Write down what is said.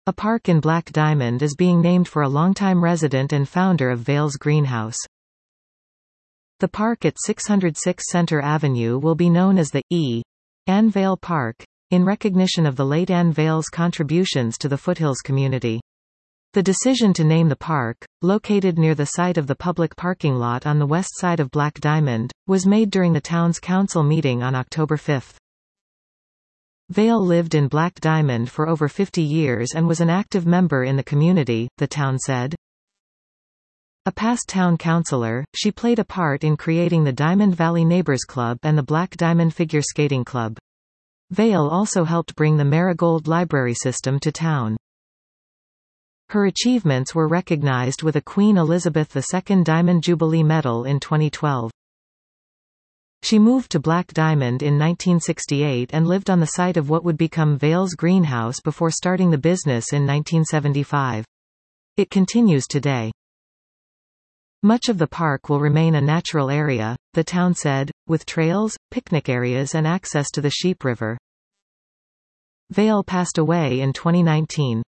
A park in Black Diamond is being named for a longtime resident and founder of Vale's Greenhouse. The park at 606 Center Avenue will be known as the E. Ann Vale Park, in recognition of the late Ann Vale's contributions to the Foothills community. The decision to name the park, located near the site of the public parking lot on the west side of Black Diamond, was made during the town's council meeting on October 5. Vale lived in Black Diamond for over 50 years and was an active member in the community, the town said. A past town councilor, she played a part in creating the Diamond Valley Neighbors Club and the Black Diamond Figure Skating Club. Vale also helped bring the Marigold Library system to town. Her achievements were recognized with a Queen Elizabeth II Diamond Jubilee Medal in 2012. She moved to Black Diamond in 1968 and lived on the site of what would become Vale's Greenhouse before starting the business in 1975. It continues today. Much of the park will remain a natural area, the town said, with trails, picnic areas and access to the Sheep River. Vale passed away in 2019.